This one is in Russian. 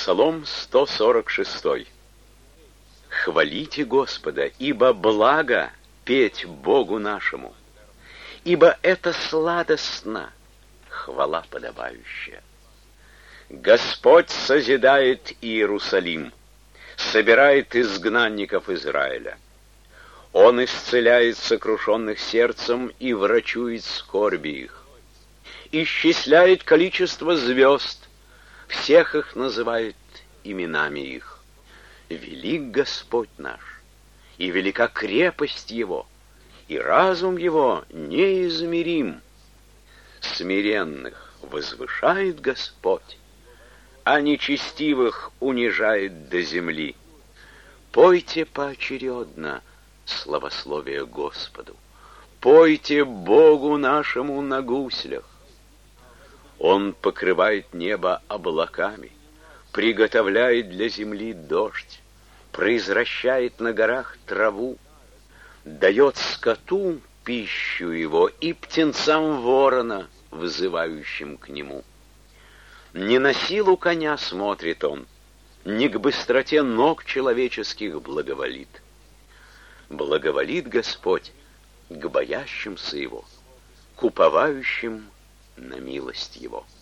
Псалом 146. Хвалите Господа, ибо благо петь Богу нашему, ибо это сладостно, хвала подобающая. Господь созидает Иерусалим, собирает изгнанников Израиля. Он исцеляет сокрушенных сердцем и врачует скорби их. Исчисляет количество звезд, всех их называет именами их. Велик Господь наш, и велика крепость Его, и разум Его неизмерим. Смиренных возвышает Господь, а нечестивых унижает до земли. Пойте поочередно славословие Господу, пойте Богу нашему на гуслях. Он покрывает небо облаками, приготовляет для земли дождь, произвращает на горах траву, дает скоту пищу его и птенцам ворона, вызывающим к нему. Не на силу коня смотрит он, не к быстроте ног человеческих благоволит. Благоволит Господь к боящимся Его, к уповающим на милость Его.